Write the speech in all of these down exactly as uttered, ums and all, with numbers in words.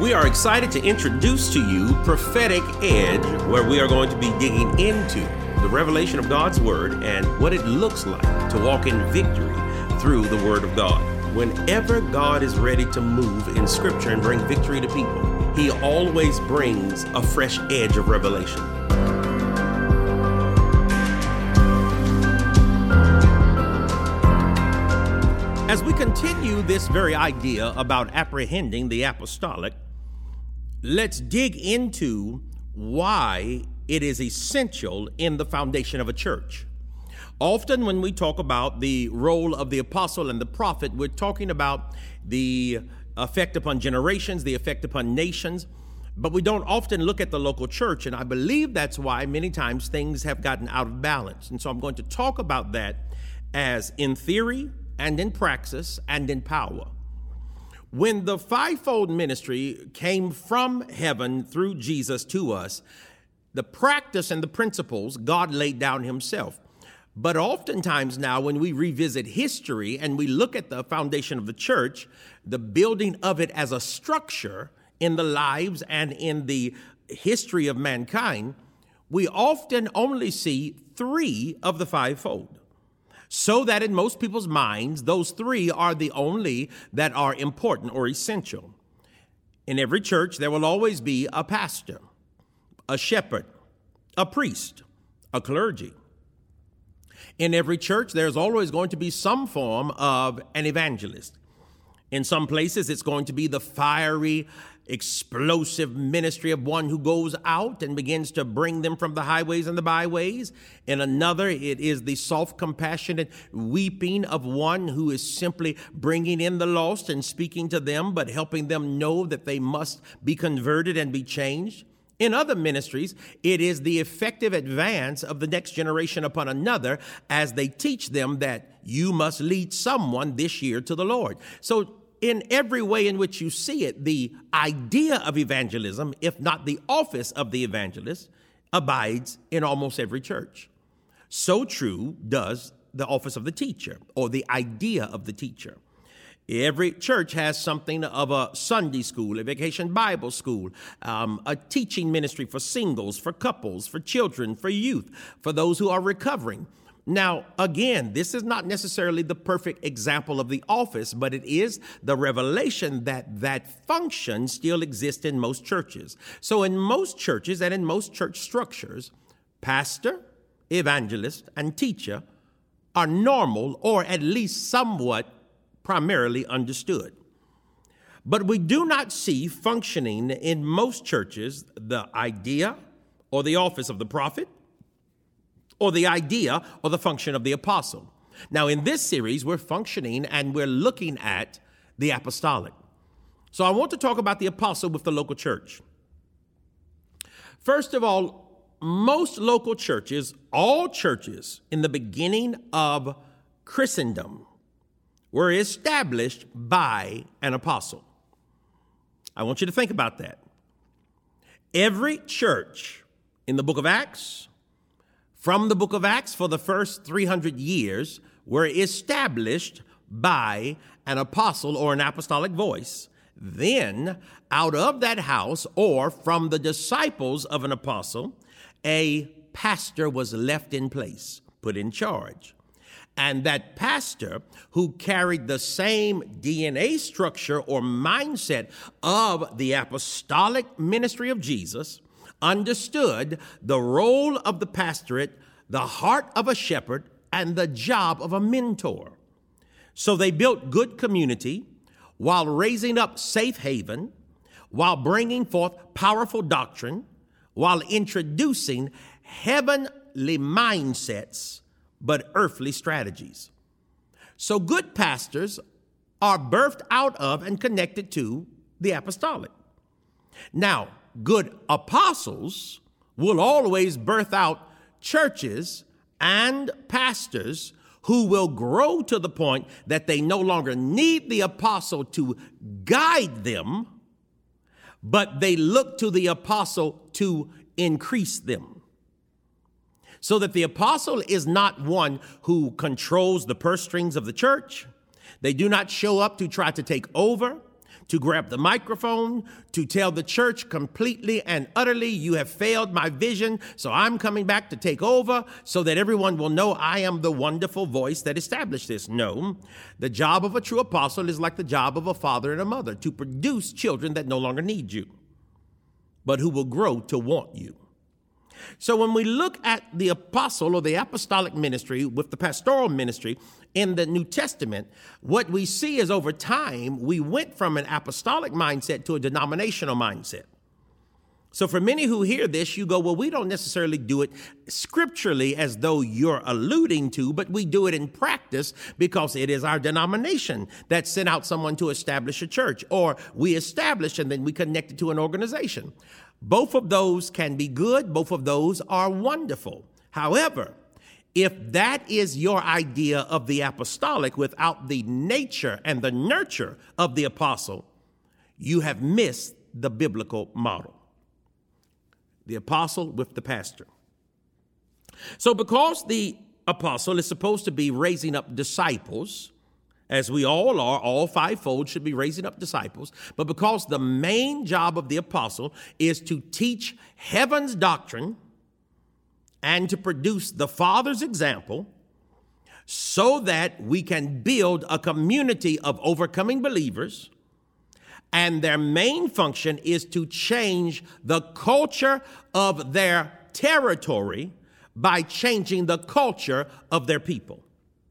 We are excited to introduce to you Prophetic Edge, where we are going to be digging into the revelation of God's Word and what it looks like to walk in victory through the Word of God. Whenever God is ready to move in Scripture and bring victory to people, He always brings a fresh edge of revelation. As we continue this very idea about apprehending the apostolic, let's dig into why it is essential in the foundation of a church. Often when we talk about the role of the apostle and the prophet, we're talking about the effect upon generations, the effect upon nations, but we don't often look at the local church, and I believe that's why many times things have gotten out of balance. And so I'm going to talk about that as in theory and in praxis and in power. When the fivefold ministry came from heaven through Jesus to us, the practice and the principles God laid down himself. But oftentimes now when we revisit history and we look at the foundation of the church, the building of it as a structure in the lives and in the history of mankind, we often only see three of the fivefold. So that in most people's minds, those three are the only that are important or essential. In every church, there will always be a pastor, a shepherd, a priest, a clergy. In every church, there's always going to be some form of an evangelist. In some places, it's going to be the fiery, explosive ministry of one who goes out and begins to bring them from the highways and the byways. In another, it is the soft, compassionate weeping of one who is simply bringing in the lost and speaking to them, but helping them know that they must be converted and be changed. In other ministries, it is the effective advance of the next generation upon another as they teach them that you must lead someone this year to the Lord. So in every way in which you see it, the idea of evangelism, if not the office of the evangelist, abides in almost every church. So true does the office of the teacher or the idea of the teacher. Every church has something of a Sunday school, a vacation Bible school, um, a teaching ministry for singles, for couples, for children, for youth, for those who are recovering. Now, again, this is not necessarily the perfect example of the office, but it is the revelation that that function still exists in most churches. So in most churches and in most church structures, pastor, evangelist, and teacher are normal or at least somewhat primarily understood. But we do not see functioning in most churches the idea or the office of the prophet, or the idea or the function of the apostle. Now, in this series, we're functioning and we're looking at the apostolic. So I want to talk about the apostle with the local church. First of all, most local churches, all churches in the beginning of Christendom, were established by an apostle. I want you to think about that. Every church in the book of Acts, from the book of Acts for the first three hundred years, were established by an apostle or an apostolic voice. Then, out of that house or from the disciples of an apostle, a pastor was left in place, put in charge. And that pastor, who carried the same D N A structure or mindset of the apostolic ministry of Jesus, understood the role of the pastorate, the heart of a shepherd, and the job of a mentor. So they built good community while raising up safe haven, while bringing forth powerful doctrine, while introducing heavenly mindsets, but earthly strategies. So good pastors are birthed out of and connected to the apostolic. Now, good apostles will always birth out churches and pastors who will grow to the point that they no longer need the apostle to guide them, but they look to the apostle to increase them. So that the apostle is not one who controls the purse strings of the church. They do not show up to try to take over. to grab the microphone, to tell the church completely and utterly, you have failed my vision, so I'm coming back to take over so that everyone will know I am the wonderful voice that established this. No, the job of a true apostle is like the job of a father and a mother, to produce children that no longer need you, but who will grow to want you. So when we look at the apostle or the apostolic ministry with the pastoral ministry in the New Testament, what we see is over time, we went from an apostolic mindset to a denominational mindset. So for many who hear this, you go, well, we don't necessarily do it scripturally as though you're alluding to, but we do it in practice because it is our denomination that sent out someone to establish a church, or we establish and then we connect it to an organization. Both of those can be good. Both of those are wonderful. However, if that is your idea of the apostolic without the nature and the nurture of the apostle, you have missed the biblical model. The apostle with the pastor. So because the apostle is supposed to be raising up disciples, as we all are, all fivefold should be raising up disciples, but because the main job of the apostle is to teach heaven's doctrine and to produce the Father's example so that we can build a community of overcoming believers, and their main function is to change the culture of their territory by changing the culture of their people.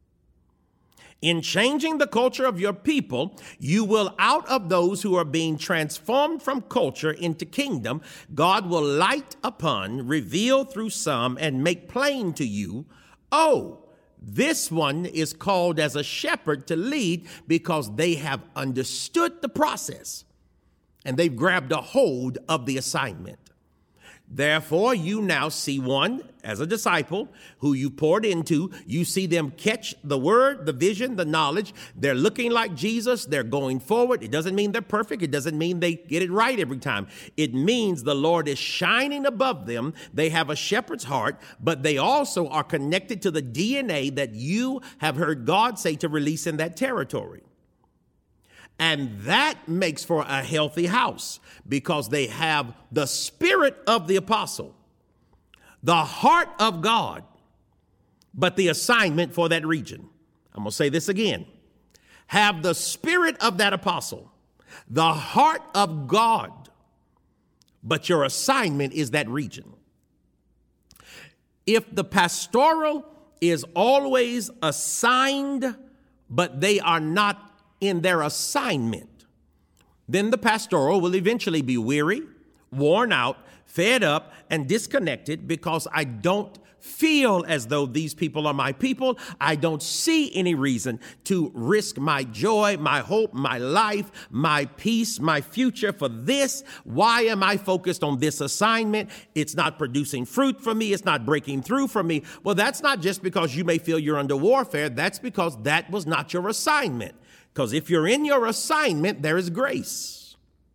In changing the culture of your people, you will, out of those who are being transformed from culture into kingdom, God will light upon, reveal through some, and make plain to you, oh, this one is called as a shepherd to lead because they have understood the process and they've grabbed a hold of the assignment. Therefore, you now see one as a disciple who you poured into. You see them catch the word, the vision, the knowledge. They're looking like Jesus. They're going forward. It doesn't mean they're perfect. It doesn't mean they get it right every time. It means the Lord is shining above them. They have a shepherd's heart, but they also are connected to the D N A that you have heard God say to release in that territory. And that makes for a healthy house because they have the spirit of the apostle, the heart of God, but the assignment for that region. I'm going to say this again. Have the spirit of that apostle, the heart of God, but your assignment is that region. If the pastoral is always assigned, but they are not in their assignment, then the pastoral will eventually be weary, worn out, fed up, and disconnected because I don't feel as though these people are my people. I don't see any reason to risk my joy, my hope, my life, my peace, my future for this. Why am I focused on this assignment? It's not producing fruit for me. It's not breaking through for me. Well, that's not just because you may feel you're under warfare. That's because that was not your assignment. Because if you're in your assignment, there is grace.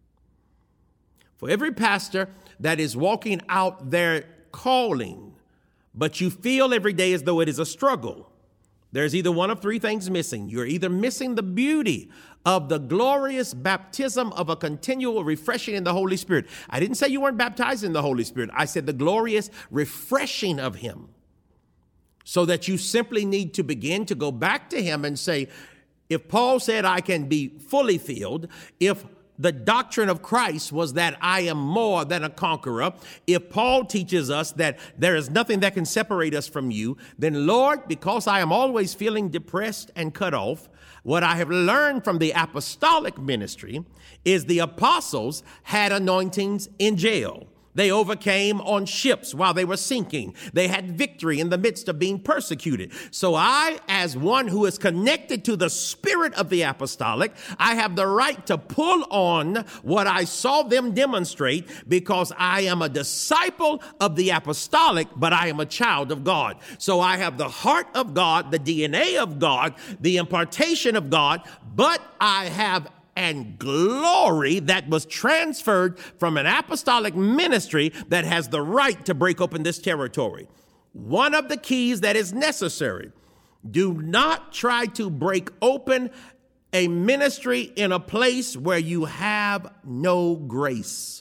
For every pastor that is walking out their calling, but you feel every day as though it is a struggle, there's either one of three things missing. You're either missing the beauty of the glorious baptism of a continual refreshing in the Holy Spirit. I didn't say you weren't baptized in the Holy Spirit. I said the glorious refreshing of Him, so that you simply need to begin to go back to Him and say, if Paul said I can be fully filled, if the doctrine of Christ was that I am more than a conqueror, if Paul teaches us that there is nothing that can separate us from you, then Lord, because I am always feeling depressed and cut off, what I have learned from the apostolic ministry is the apostles had anointings in jail. They overcame on ships while they were sinking. They had victory in the midst of being persecuted. So I, as one who is connected to the spirit of the apostolic, I have the right to pull on what I saw them demonstrate because I am a disciple of the apostolic, but I am a child of God. So I have the heart of God, the D N A of God, the impartation of God, but I have and glory that was transferred from an apostolic ministry that has the right to break open this territory. One of the keys that is necessary, do not try to break open a ministry in a place where you have no grace.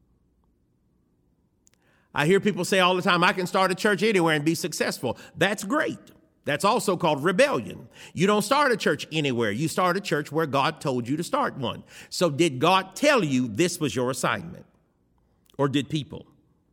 I hear people say all the time, I can start a church anywhere and be successful. That's great. That's also called rebellion. You don't start a church anywhere. You start a church where God told you to start one. So did God tell you this was your assignment? Or did people?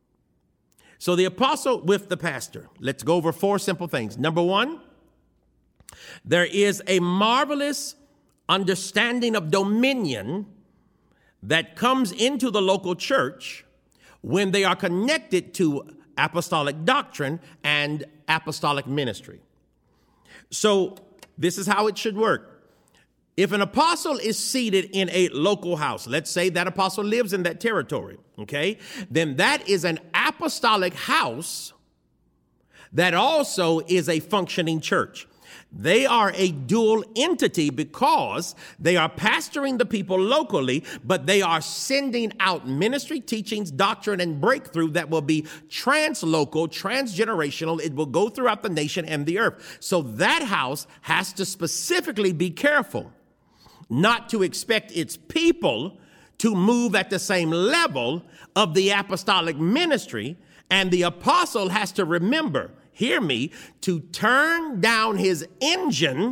So the apostle with the pastor. Let's go over four simple things. Number one, there is a marvelous understanding of dominion that comes into the local church when they are connected to apostolic doctrine and apostolic ministry. So this is how it should work. If an apostle is seated in a local house, let's say that apostle lives in that territory, okay, then that is an apostolic house that also is a functioning church. They are a dual entity because they are pastoring the people locally, but they are sending out ministry, teachings, doctrine, and breakthrough that will be translocal, transgenerational. It will go throughout the nation and the earth. So that house has to specifically be careful not to expect its people to move at the same level of the apostolic ministry. And the apostle has to remember, hear me, to turn down his engine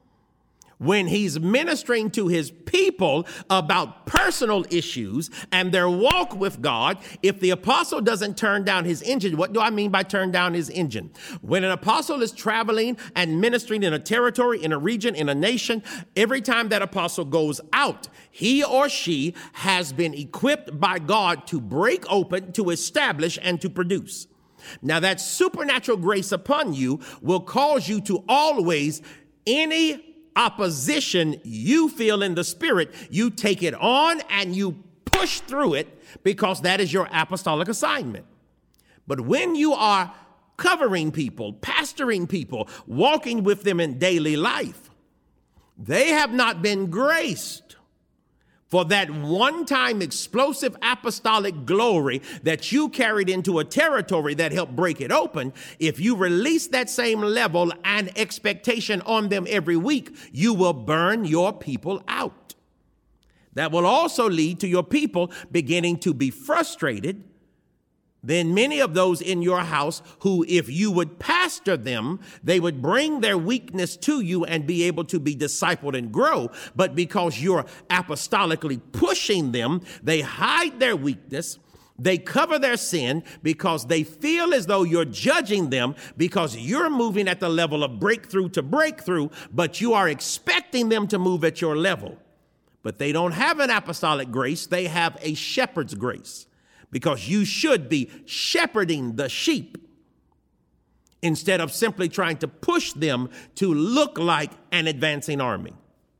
when he's ministering to his people about personal issues and their walk with God. If the apostle doesn't turn down his engine, what do I mean by turn down his engine? When an apostle is traveling and ministering in a territory, in a region, in a nation, every time that apostle goes out, he or she has been equipped by God to break open, to establish, and to produce. Now, that supernatural grace upon you will cause you to always, any opposition you feel in the spirit, you take it on and you push through it because that is your apostolic assignment. But when you are covering people, pastoring people, walking with them in daily life, they have not been graced for that one-time explosive apostolic glory that you carried into a territory that helped break it open. If you release that same level and expectation on them every week, you will burn your people out. That will also lead to your people beginning to be frustrated. Then many of those in your house who, if you would pastor them, they would bring their weakness to you and be able to be discipled and grow. But because you're apostolically pushing them, they hide their weakness. They cover their sin because they feel as though you're judging them because you're moving at the level of breakthrough to breakthrough, but you are expecting them to move at your level. But they don't have an apostolic grace. They have a shepherd's grace. Because you should be shepherding the sheep instead of simply trying to push them to look like an advancing army.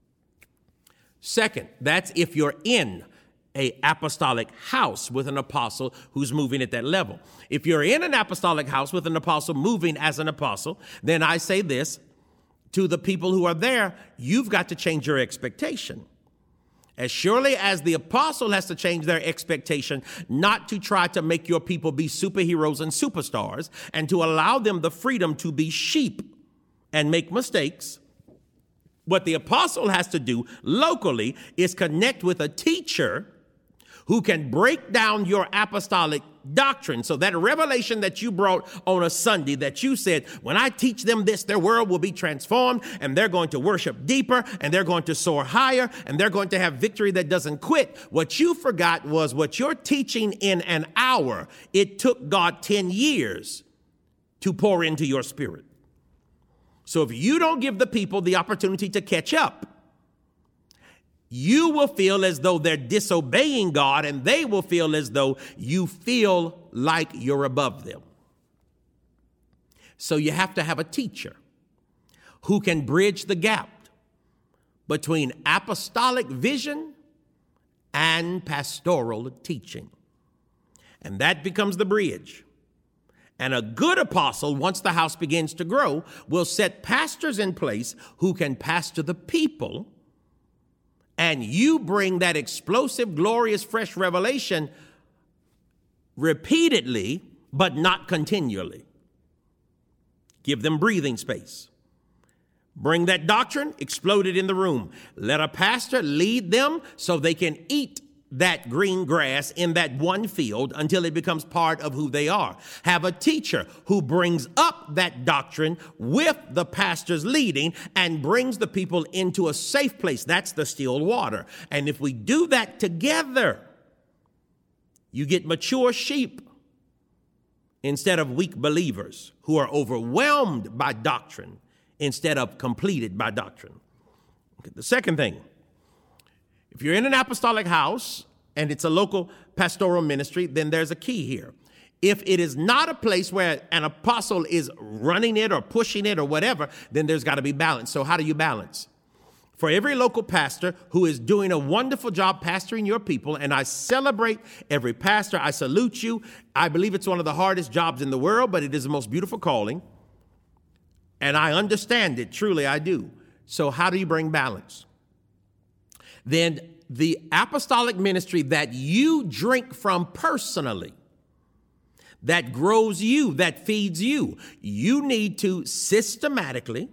Second, that's if you're in an apostolic house with an apostle who's moving at that level. If you're in an apostolic house with an apostle moving as an apostle, then I say this to the people who are there, you've got to change your expectation. As surely as the apostle has to change their expectation not to try to make your people be superheroes and superstars and to allow them the freedom to be sheep and make mistakes, what the apostle has to do locally is connect with a teacher who can break down your apostolic doctrine. So that revelation that you brought on a Sunday that you said, when I teach them this, their world will be transformed and they're going to worship deeper and they're going to soar higher and they're going to have victory that doesn't quit. What you forgot was what you're teaching in an hour. It took God ten years to pour into your spirit. So if you don't give the people the opportunity to catch up, you will feel as though they're disobeying God, and they will feel as though you feel like you're above them. So you have to have a teacher who can bridge the gap between apostolic vision and pastoral teaching. And that becomes the bridge. And a good apostle, once the house begins to grow, will set pastors in place who can pastor the people. And you bring that explosive, glorious, fresh revelation repeatedly, but not continually. Give them breathing space. Bring that doctrine, explode it in the room. Let a pastor lead them so they can eat that green grass in that one field until it becomes part of who they are. Have a teacher who brings up that doctrine with the pastor's leading and brings the people into a safe place. That's the still water. And if we do that together, you get mature sheep instead of weak believers who are overwhelmed by doctrine instead of completed by doctrine. Okay, the second thing, if you're in an apostolic house and it's a local pastoral ministry, then there's a key here. If it is not a place where an apostle is running it or pushing it or whatever, then there's got to be balance. So how do you balance? For every local pastor who is doing a wonderful job pastoring your people, and I celebrate every pastor, I salute you. I believe it's one of the hardest jobs in the world, but it is the most beautiful calling. And I understand it, truly I do. So how do you bring balance? Then the apostolic ministry that you drink from personally, that grows you, that feeds you, you need to systematically,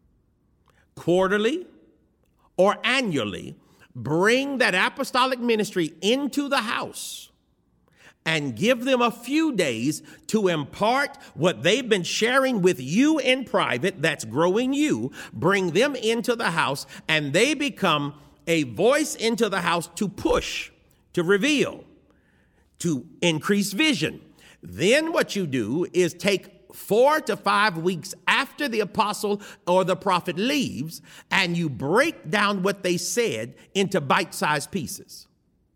quarterly, or annually bring that apostolic ministry into the house and give them a few days to impart what they've been sharing with you in private that's growing you, bring them into the house, and they become a voice into the house to push, to reveal, to increase vision. Then what you do is take four to five weeks after the apostle or the prophet leaves, and you break down what they said into bite-sized pieces.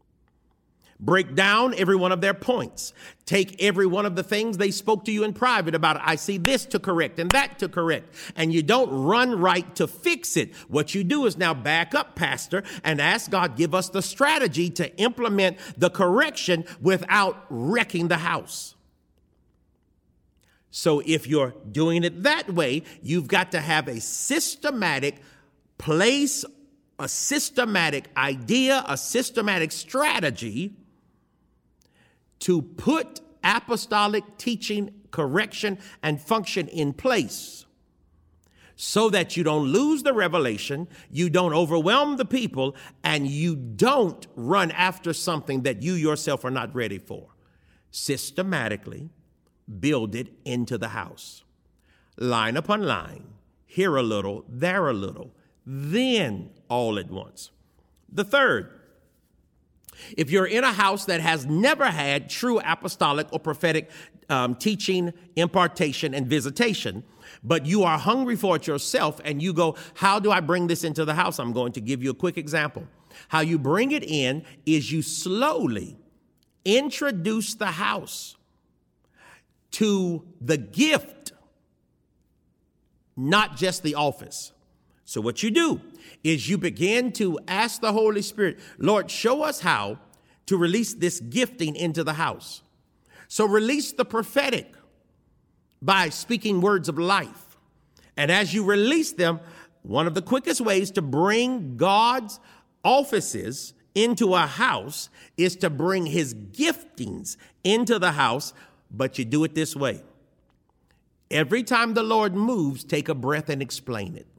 Break down every one of their points. Take every one of the things they spoke to you in private about. I see this to correct and that to correct. And you don't run right to fix it. What you do is now back up, pastor, and ask God, give us the strategy to implement the correction without wrecking the house. So if you're doing it that way, you've got to have a systematic place, a systematic idea, a systematic strategy to put apostolic teaching, correction, and function in place so that you don't lose the revelation, you don't overwhelm the people, and you don't run after something that you yourself are not ready for. Systematically build it into the house. Line upon line, here a little, there a little, then all at once. The third, if you're in a house that has never had true apostolic or prophetic um, teaching, impartation, and visitation, but you are hungry for it yourself and you go, how do I bring this into the house? I'm going to give you a quick example. How you bring it in is you slowly introduce the house to the gift, not just the office. So what you do is you begin to ask the Holy Spirit, Lord, show us how to release this gifting into the house. So release the prophetic by speaking words of life. And as you release them, one of the quickest ways to bring God's offices into a house is to bring his giftings into the house, but you do it this way. Every time the Lord moves, take a breath and explain it.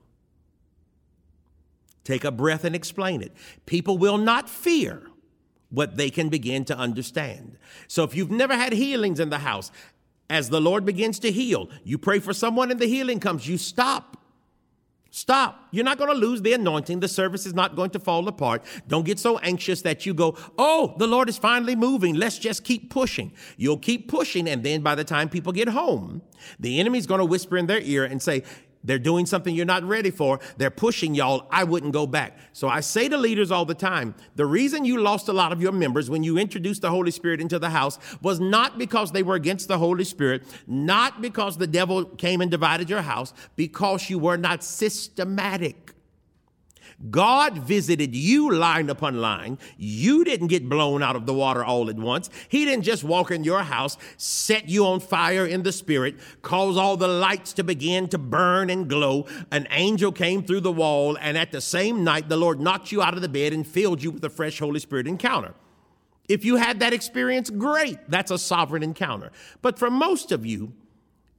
Take a breath and explain it. People will not fear what they can begin to understand. So if you've never had healings in the house, as the Lord begins to heal, you pray for someone and the healing comes, you stop. Stop. You're not going to lose the anointing. The service is not going to fall apart. Don't get so anxious that you go, oh, the Lord is finally moving. Let's just keep pushing. You'll keep pushing. And then by the time people get home, the enemy's going to whisper in their ear and say, they're doing something you're not ready for. They're pushing y'all. I wouldn't go back. So I say to leaders all the time, the reason you lost a lot of your members when you introduced the Holy Spirit into the house was not because they were against the Holy Spirit, not because the devil came and divided your house, because you were not systematic. God visited you line upon line. You didn't get blown out of the water all at once. He didn't just walk in your house, set you on fire in the spirit, cause all the lights to begin to burn and glow. An angel came through the wall, and at the same night, the Lord knocked you out of the bed and filled you with a fresh Holy Spirit encounter. If you had that experience, great. That's a sovereign encounter. But for most of you,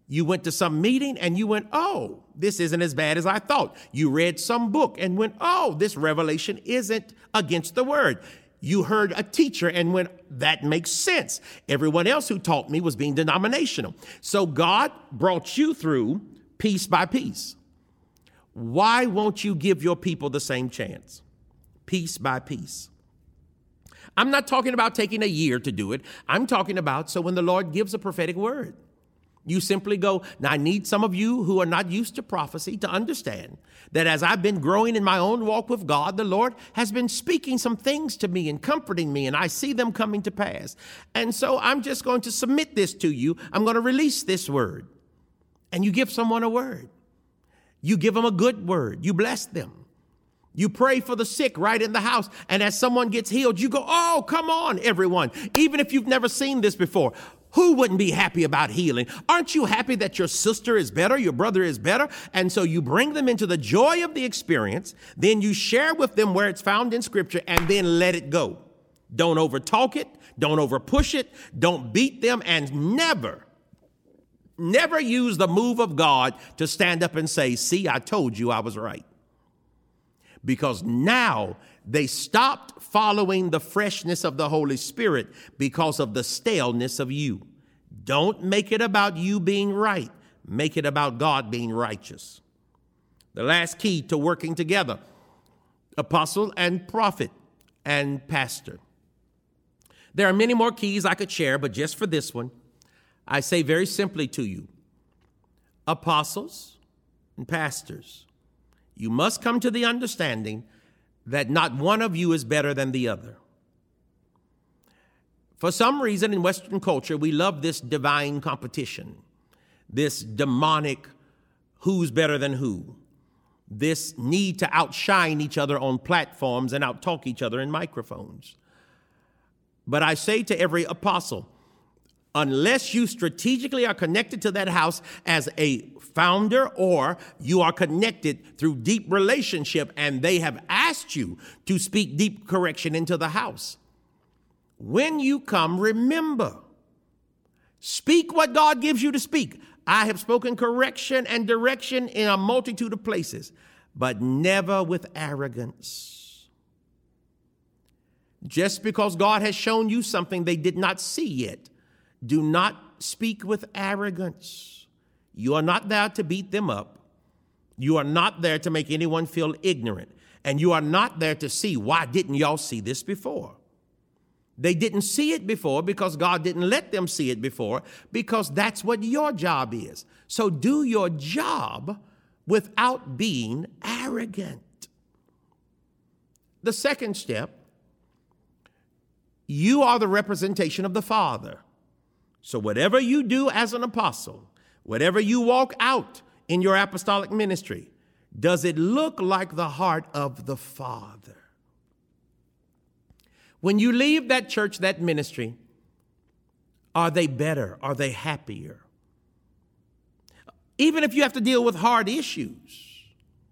You went to some meeting and you went, oh, this isn't as bad as I thought. You read some book and went, oh, this revelation isn't against the word. You heard a teacher and went, that makes sense. Everyone else who taught me was being denominational. So God brought you through piece by piece. Why won't you give your people the same chance? Piece by piece. I'm not talking about taking a year to do it. I'm talking about so when the Lord gives a prophetic word, you simply go, now I need some of you who are not used to prophecy to understand that as I've been growing in my own walk with God, the Lord has been speaking some things to me and comforting me, and I see them coming to pass. And so I'm just going to submit this to you. I'm going to release this word. And you give someone a word. You give them a good word. You bless them. You pray for the sick right in the house. And as someone gets healed, you go, oh, come on, everyone. Even if you've never seen this before, who wouldn't be happy about healing? Aren't you happy that your sister is better, your brother is better? And so you bring them into the joy of the experience. Then you share with them where it's found in Scripture and then let it go. Don't overtalk it. Don't overpush it. Don't beat them, and never Never use the move of God to stand up and say, see, I told you I was right. Because now they stopped following the freshness of the Holy Spirit because of the staleness of you. Don't make it about you being right. Make it about God being righteous. The last key to working together, apostle and prophet and pastor. There are many more keys I could share, but just for this one, I say very simply to you, apostles and pastors, you must come to the understanding that not one of you is better than the other. For some reason in Western culture, we love this divine competition, this demonic who's better than who, this need to outshine each other on platforms and outtalk each other in microphones. But I say to every apostle, unless you strategically are connected to that house as a founder, or you are connected through deep relationship and they have asked you to speak deep correction into the house, when you come, remember, speak what God gives you to speak. I have spoken correction and direction in a multitude of places, but never with arrogance. Just because God has shown you something they did not see yet, do not speak with arrogance. You are not there to beat them up. You are not there to make anyone feel ignorant. And you are not there to see, why didn't y'all see this before? They didn't see it before because God didn't let them see it before, because that's what your job is. So do your job without being arrogant. The second step, you are the representation of the Father. So whatever you do as an apostle, whatever you walk out in your apostolic ministry, does it look like the heart of the Father? When you leave that church, that ministry, are they better? Are they happier? Even if you have to deal with hard issues,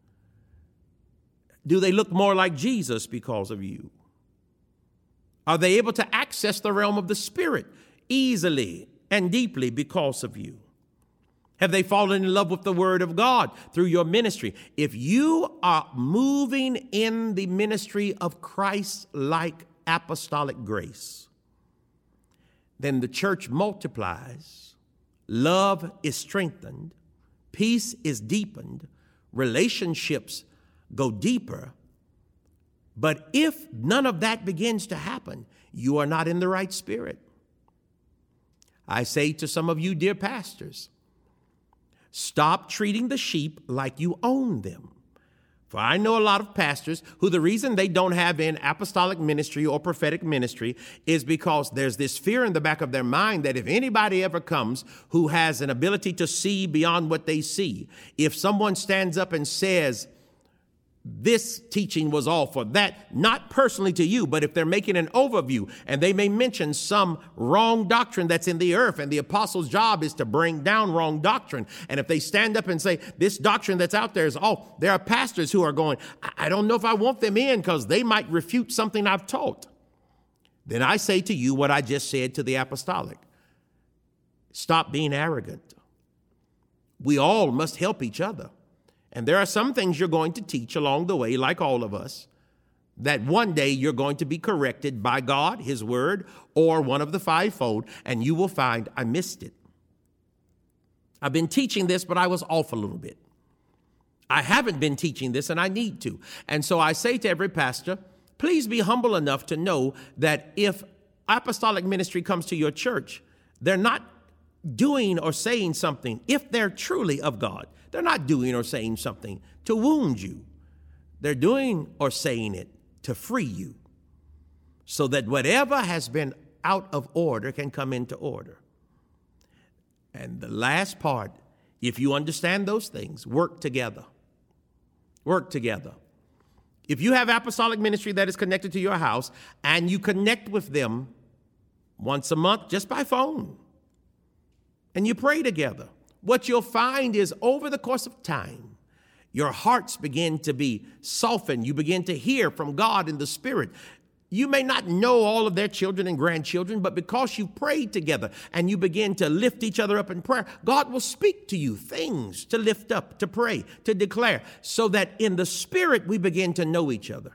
do they look more like Jesus because of you? Are they able to access the realm of the Spirit easily and deeply because of you? Have they fallen in love with the Word of God through your ministry? If you are moving in the ministry of Christ-like apostolic grace, then the church multiplies, love is strengthened, peace is deepened, relationships go deeper. But if none of that begins to happen, you are not in the right spirit. I say to some of you, dear pastors, stop treating the sheep like you own them. For I know a lot of pastors who the reason they don't have an apostolic ministry or prophetic ministry is because there's this fear in the back of their mind that if anybody ever comes who has an ability to see beyond what they see, if someone stands up and says, this teaching was all for that, not personally to you, but if they're making an overview and they may mention some wrong doctrine that's in the earth, and the apostle's job is to bring down wrong doctrine. And if they stand up and say, this doctrine that's out there is, oh, there are pastors who are going, I don't know if I want them in because they might refute something I've taught. Then I say to you what I just said to the apostolic. Stop being arrogant. We all must help each other. And there are some things you're going to teach along the way, like all of us, that one day you're going to be corrected by God, his word, or one of the fivefold, and you will find, I missed it. I've been teaching this, but I was off a little bit. I haven't been teaching this, and I need to. And so I say to every pastor, please be humble enough to know that if apostolic ministry comes to your church, they're not doing or saying something, if they're truly of God, they're not doing or saying something to wound you. They're doing or saying it to free you, so that whatever has been out of order can come into order. And the last part, if you understand those things, work together. Work together. If you have apostolic ministry that is connected to your house and you connect with them once a month just by phone and you pray together, what you'll find is over the course of time, your hearts begin to be softened. You begin to hear from God in the Spirit. You may not know all of their children and grandchildren, but because you prayed together and you begin to lift each other up in prayer, God will speak to you things to lift up, to pray, to declare, so that in the Spirit we begin to know each other.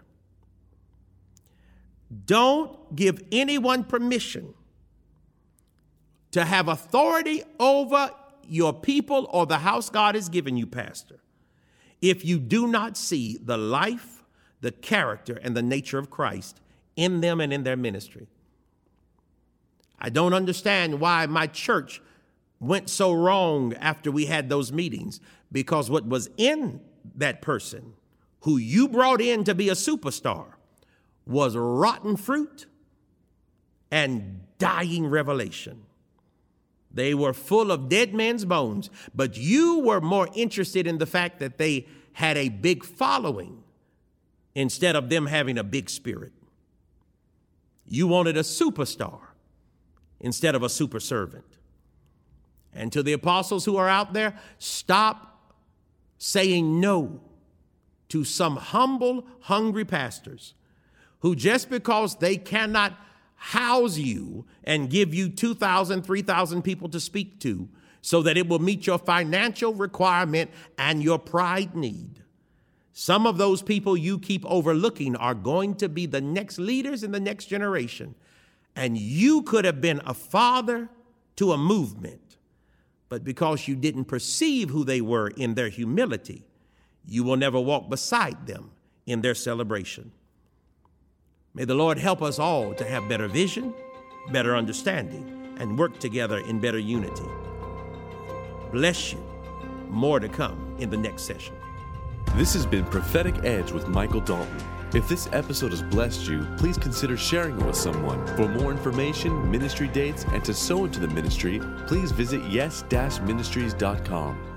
Don't give anyone permission to have authority over your people or the house God has given you, Pastor, if you do not see the life, the character, and the nature of Christ in them and in their ministry. I don't understand why my church went so wrong after we had those meetings, because what was in that person who you brought in to be a superstar was rotten fruit and dying revelation. They were full of dead men's bones, but you were more interested in the fact that they had a big following instead of them having a big spirit. You wanted a superstar instead of a super servant. And to the apostles who are out there, stop saying no to some humble, hungry pastors who, just because they cannot house you and give you two thousand, three thousand people to speak to so that it will meet your financial requirement and your pride need. Some of those people you keep overlooking are going to be the next leaders in the next generation. And you could have been a father to a movement, but because you didn't perceive who they were in their humility, you will never walk beside them in their celebration. May the Lord help us all to have better vision, better understanding, and work together in better unity. Bless you. More to come in the next session. This has been Prophetic Edge with Michael Dalton. If this episode has blessed you, please consider sharing it with someone. For more information, ministry dates, and to sow into the ministry, please visit yes dash ministries dot com.